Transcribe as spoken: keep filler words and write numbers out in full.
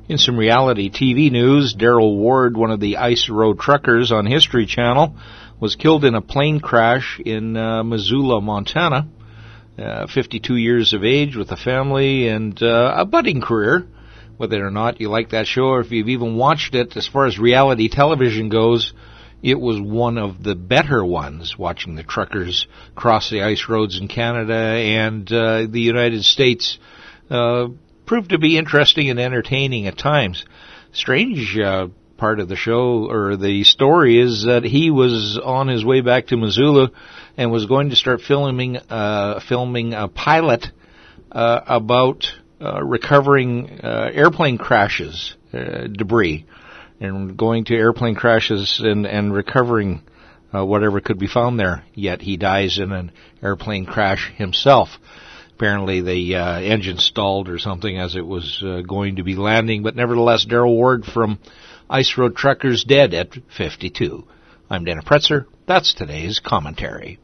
In some reality T V news, Daryl Ward, one of the Ice Road truckers on History Channel, was killed in a plane crash in uh, Missoula, Montana. Uh, fifty-two years of age with a family and uh, a budding career. Whether or not you like that show or if you've even watched it, as far as reality television goes, it was one of the better ones, watching the truckers cross the ice roads in Canada and uh, the United States. Uh, proved to be interesting and entertaining at times. Strange uh, part of the show, or the story, is that he was on his way back to Missoula and was going to start filming uh, filming a pilot uh, about uh, recovering uh, airplane crashes, uh, debris, and going to airplane crashes and, and recovering uh, whatever could be found there. Yet he dies in an airplane crash himself. Apparently the uh, engine stalled or something as it was uh, going to be landing, but nevertheless, Daryl Ward from Ice Road Truckers dead at fifty-two. I'm Dana Pretzer. That's today's commentary.